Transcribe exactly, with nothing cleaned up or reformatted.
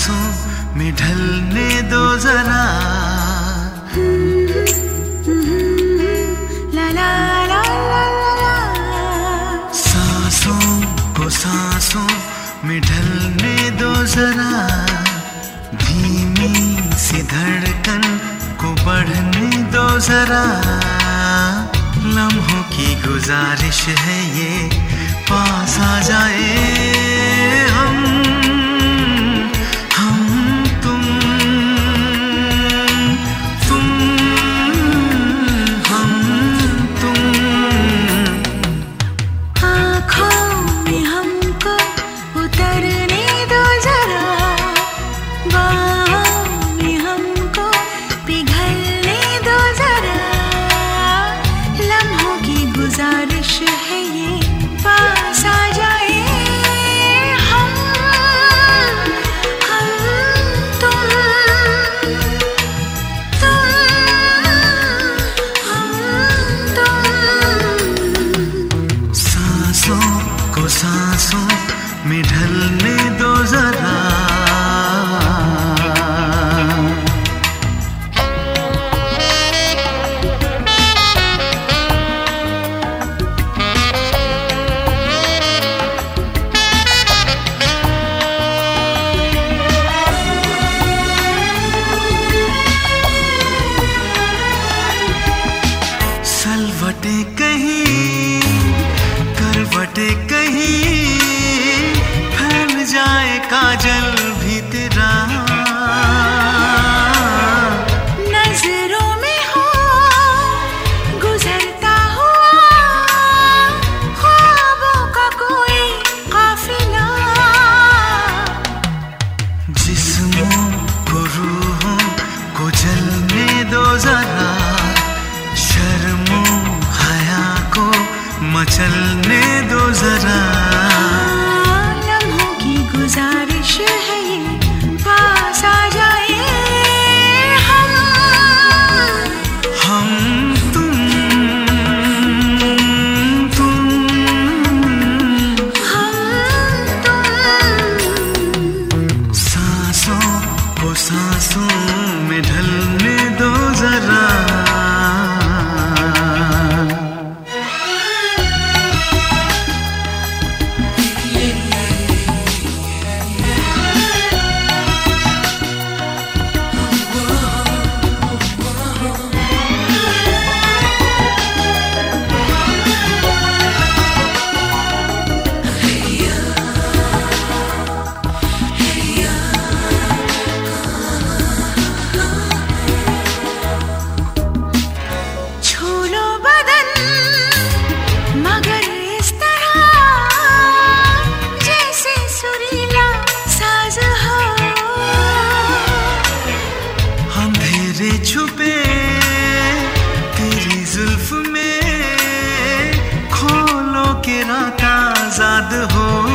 सांसों में ढलने दो जरा। ला ला ला ला ला। सांसों को सांसों में ढलने दो जरा, धीमी सी धड़कन को बढ़ने दो जरा। लम्हों की गुजारिश है ये, पास आ जाए हम हम तुम तुम हम तुम। आँखों में हमको उतरने दो जरा, बाहों में हमको पिघलने दो जरा। लम्हों की गुजारिश है ये, पास आ जाए हम हम तुम तुम हम तुम। सांसों को सांसों में ढलने दो जरा। सलवटे कहीं करवटे कहीं, फैल जाए काजल भी तेरा। नजरों में हो गुजरता हुआ ख्वाबों का कोई काफिला। जिस्मों को रूहों को जलने दो जरा, शर्मो हया को मचलने दो जरा। लम्हों की गुजारिश है ये, पास आ जाए हम हम तुम तुम हम तुम। सांसों को सांसों में ढलने दो जरा। छुपे तेरी जुल्फ में, खोलो के रात आजाद हो।